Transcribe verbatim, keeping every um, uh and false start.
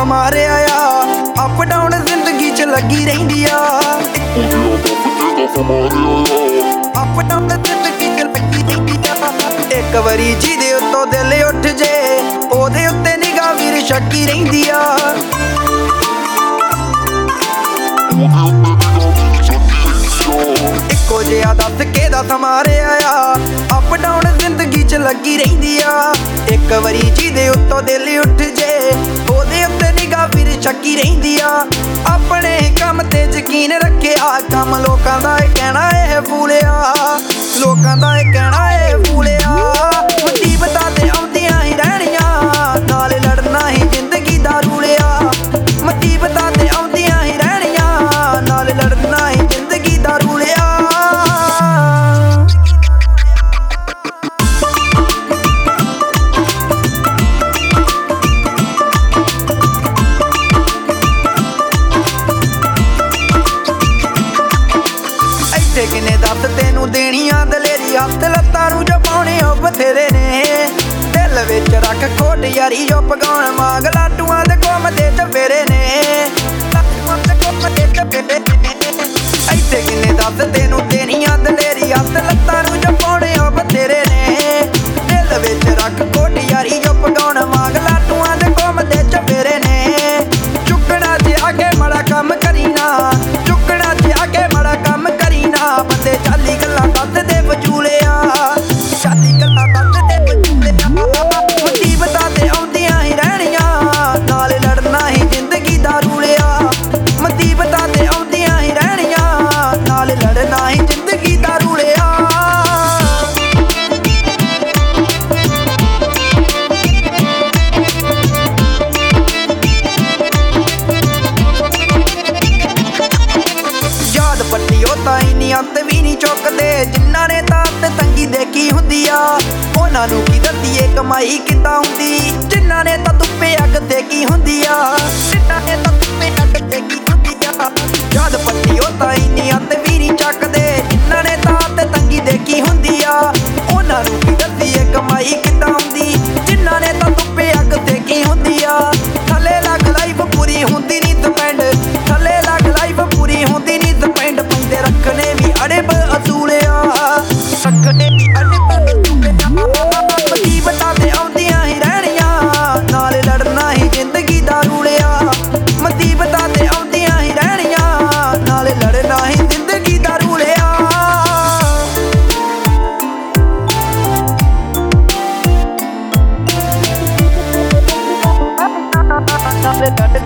ਮਾਰਿਆ ਆ। Up down ਜ਼ਿੰਦਗੀ ਚ ਲੱਗੀ ਰਹਿੰਦੀ ਆ। ਅਪ ਡਾਊਨ ਜ਼ਿੰਦਗੀ ਚ ਲੱਗੀ ਰਹਿੰਦੀ ਆ। ਇੱਕ ਵਾਰੀ ਜਿਹਦੇ ਉੱਤੋਂ ਦਿਲ ਉੱਠ ਜੇ ਉਹਦੇ ਉੱਤੇ ਨਿਗਾਹ ਵੀਰ ਛੱਕੀ ਰਹਿੰਦੀ ਆ। ਇੱਕੋ ਜਿਹਾ ਦੱਸ ਕੇ ਦੱਸ ਮਾਰਿਆ ਆ। ਅਪ ਡਾਊਨ ਜ਼ਿੰਦਗੀ ਚ ਲੱਗੀ ਰਹਿੰਦੀ ਆ। ਇੱਕ ਵਾਰੀ ਜਿਹਦੇ ਉੱਤੋਂ ਦਿਲ ਉੱਠ ਜੇ ਉਹਦੇ ਉੱਤੇ ਨਿਗਾਹ ਵੀਰ ਛੱਕੀ ਰਹਿੰਦੀ ਆ। ਆਪਣੇ ਕੰਮ ਤੇ ਯਕੀਨ ਰੱਖਿਆ, ਕੰਮ ਲੋਕਾਂ ਦਾ ਇਹ ਕਹਿਣਾ ਇਹ ਫੂਲਿਆ। ਲੋਕਾਂ ਦਾ ਇਹ ਕਹਿਣਾ ਇਹ ਫੂਲਿਆ। ਮੁਸੀਬਤਾਂ ਤੇ ਆਉਂਦੀਆਂ ਹੀ ਰਹਿਣੀਆਂ, ਨਾਲ ਲੜਨਾ ਹੀ ਜ਼ਿੰਦਗੀ ਦਾ ਰੂਲਿਆ। ਮੁਸੀਬਤਾਂ ਤੇ ਆਉਂਦੀਆਂ ਹੀ ਰਹਿਣੀਆਂ, ਨਾਲ ਲੜਨਾ ਹੀ ਜ਼ਿੰਦਗੀ ਦਾ ਰੂਲਿਆ। ਇੱਥੇ ਕਿਨੇ ਦੱਸ ਤੈਨੂੰ ਦੇਣੀਆਂ ਦਲੇਰੀ, ਹੱਥ ਲੱਤਾਂ ਨੂੰ ਜਪਾਉਣੇ ਉਹ ਬਥੇਰੇ ਨੇ। ਦਿਲ ਵਿੱਚ ਰੱਖ ਖੋਟ ਯਾਰੀ ਜੋ ਪਗਾਉਣ ਮਾਂਗ ਲਾਟੂਆਂ ਦੇ ਗੁੰਮ ਦੇ ਚਫੇਰੇ ਨੇ। ਲਾਟੂਆਂ ਦੇ ਗੁੰਮ ਦੇ ਚਫੇਰੇ ਨੇ। ਇੱਥੇ ਕਿਨੇ ਦੱਸ ਤੈਨੂੰ ਦੇਣੀਆਂ ਦਲੇਰੀ, ਹੱਥ ਲੱਤਾਂ ਨੂੰ ਜਪਾਉਣੇ ਉਹ ਬਥੇਰੇ ਨੇ। ਦਿਲ ਵਿੱਚ ਰੱਖ ਖੋਟ ਯਾਰੀ ਜੋ ਪਗਾਉਣ ਮਾਂਗ ਲਾਟੂਆਂ ਦੇ ਗੁੰਮ ਦੇ ਚਫੇਰੇ ਨੇ। ਚੁੱਕਣਾ ਤੇ ਆ ਕੇ ਮਾੜਾ ਕੰਮ ਕਰੀ ਨਾ, ਚੁੱਕਣਾ ਤੇ ਆ ਕੇ ਮਾੜਾ ਕੰਮ ਕਰੀ ਨਾ। ਬੰਦੇ ਚਾਲੀ ਗੱਲਾਂ ਦੱਸਦੇ ਵਜੂਲਿਆ, ਚਾਲੀ ਗੱਲਾਂ ਦੱਸਦੇ ਵਜੂਲਿਆ। ਮੁਸੀਬਤਾਂ ਤੇ ਆਉਂਦੀਆਂ ਹੀ ਰਹਿਣੀਆਂ, ਨਾਲ ਲੜਨਾ ਹੀ ਜ਼ਿੰਦਗੀ ਦਾ ਰੂਲਿਆ। ਮੁਸੀਬਤਾਂ ਤੇ ਆਉਂਦੀਆਂ ਹੀ ਰਹਿਣੀਆਂ, ਨਾਲ ਲੜਨਾ ਹੀ ਜ਼ਿੰਦਗੀ ਦਾ ਰੂਲਿਆ। ਯਾਦ ਪੱਟੀ ਉਹ ਤਾਂ ਇੰਨੀ ਅੰਤ ਵੀ ਨਹੀਂ ਚੁੱਕਦੇ, ਜਿਨ੍ਹਾਂ ਨੇ ਤਾਂ ਅੰਤ ਤੰਗੀ ਦੇਖੀ ਹੁੰਦੀ ਆ। ਉਹਨਾਂ ਨੂੰ ਕੀ ਦੱਸੀਏ ਕਮਾਈ ਕਿੱਦਾਂ ਹੁੰਦੀ, ਜਿਨ੍ਹਾਂ ਨੇ ਤਾਂ ਧੁੱਪੇ ਅੱਗ ਦੇਖੀ ਹੁੰਦੀ ਆ। ਜਿਨ੍ਹਾਂ ਨੇ ਤਾਂ ਧੁੱਪੇ ਅੱਗ ਦੇਖੀ ਹੁੰਦੀ ਆ। ਯਾਦ ਪੱਟੀ ਉਹ ਤਾਂ ਇੰਨੀ ਅੰਤ ਵੀ ਨਹੀਂ ਚੱਕਦੇ, ਜਿਨ੍ਹਾਂ ਨੇ ਤਾਂ ਅੰਤ ਤੰਗੀ ਦੇਖੀ ਹੁੰਦੀ ਆ। ਉਹਨਾਂ ਨੂੰ ਕੀ ਦੱਸੀਏ ਕਮਾਈ ਕਿੱਦਾਂ ਹੁੰਦੀ, ਜਿਨ੍ਹਾਂ ਨੇ ਤਾਂ ਧੁੱਪੇ ਅੱਗ ਦੇਖੀ ਹੁੰਦੀ ਆ। ਥੱਲੇ ਲੱਗ ਲਾਈਫ ਪੂਰੀ ਹੁੰਦੀ ਨਹੀਂ ਡਿਪੈਂਡ, ਥੱਲੇ ਲੱਗ ਲਾਈਫ ਪੂਰੀ ਹੁੰਦੀ ਨਹੀਂ ਡਿਪੈਂਡ। ਪੈਂਦੇ ਰੱਖਣੇ ਵੀ ਅੜਬ ਅਸੂਲਿਆ, ਰੱਖਣੇ ਵੀ ਅੜਬ ਅਸੂਲਿਆ। ਮੁਸੀਬਤਾਂ ਤੇ ਆਉਂਦੀਆਂ ਹੀ ਰਹਿਣੀਆਂ, ਨਾਲ ਲੜਨਾ ਹੀ ਜ਼ਿੰਦਗੀ ਦਾ ਰੂਲਿਆ। ਮੁਸੀਬਤਾਂ ਤੇ ਆਉਂਦੀਆਂ ਹੀ ਰਹਿਣੀਆਂ, ਨਾਲ ਲੜਨਾ ਹੀ ਜ਼ਿੰਦਗੀ ਦਾ ਰੂਲਿਆ। ਨਾਲ ਲੜ